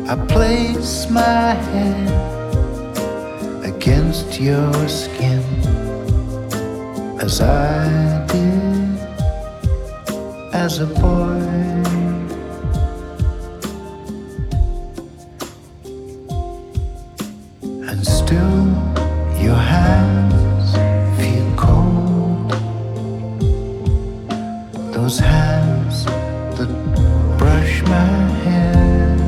I place my hand against your skin as I did as a boy. And still your hands feel cold, those hands that brush my hair.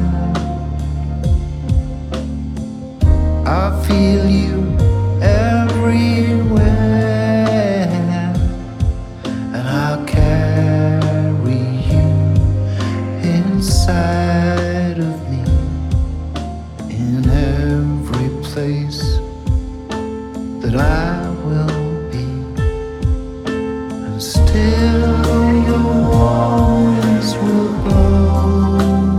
I feel you everywhere, and I'll carry you inside of me in every place that I will be. And still your warm winds will blow,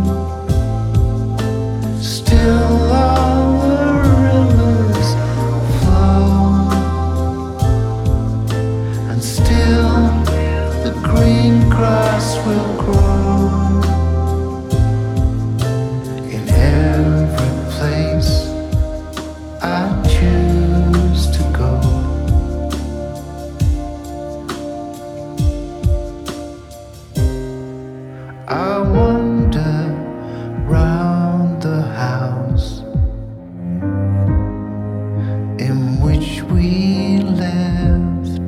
still all the rivers flow, and still the green grass will grow in every place I choose to go. I wander round the house in which we left,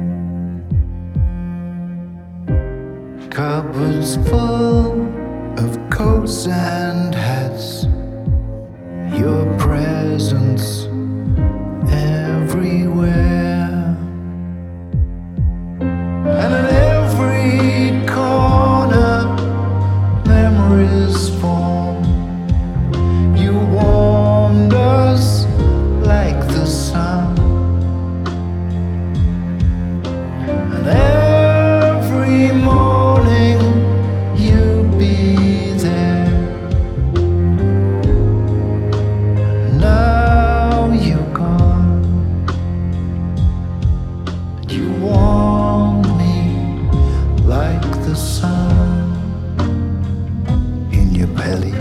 cupboards full of coats and hats, your presence everywhere, and in every corner memories form. You warmed us like the sun, and every morning you'd be there. Now you're gone, you warm me like the sun in your belly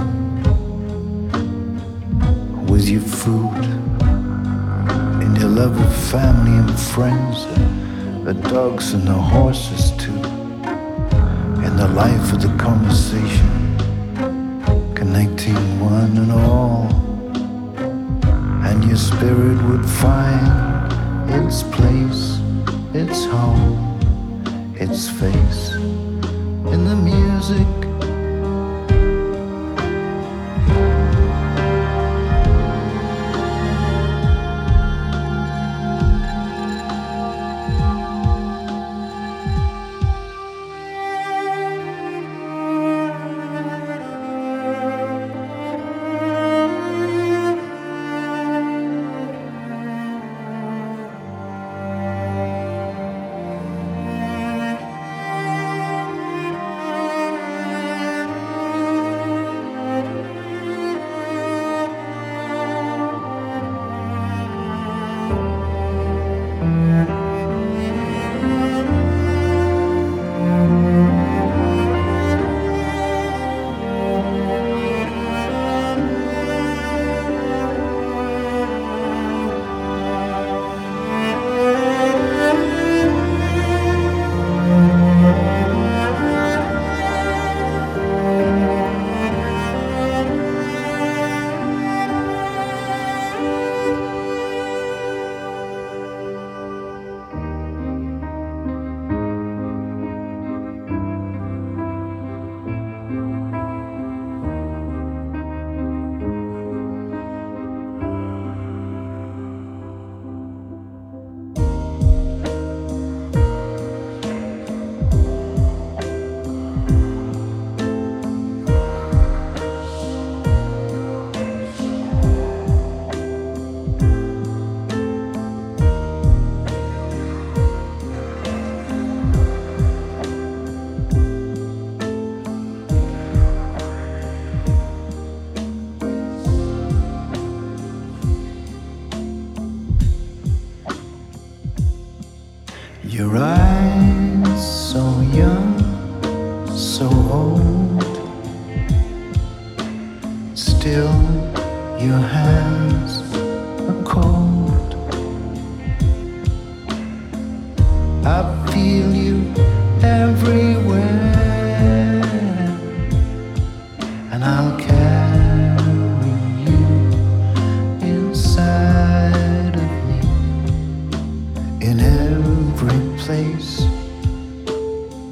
with your food, and your love of family and friends, the dogs and the horses too, and the life of the conversation, connecting one and all, and your spirit would find its place, its home, its face in the music.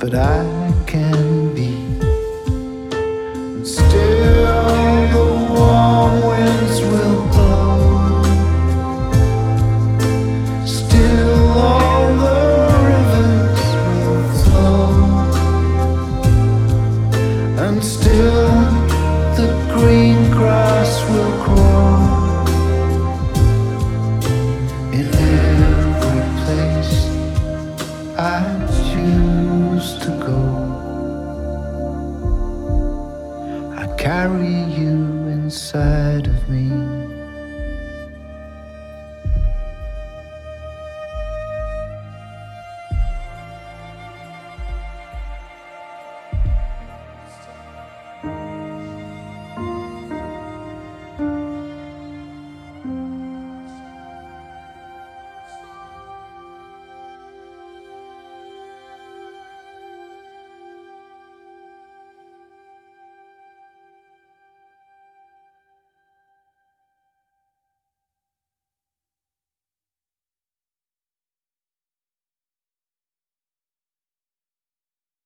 that I can be. And still the warm winds will blow. Still all the rivers will flow. And still the green grass will grow. In every place I choose to go, I carry you inside of me.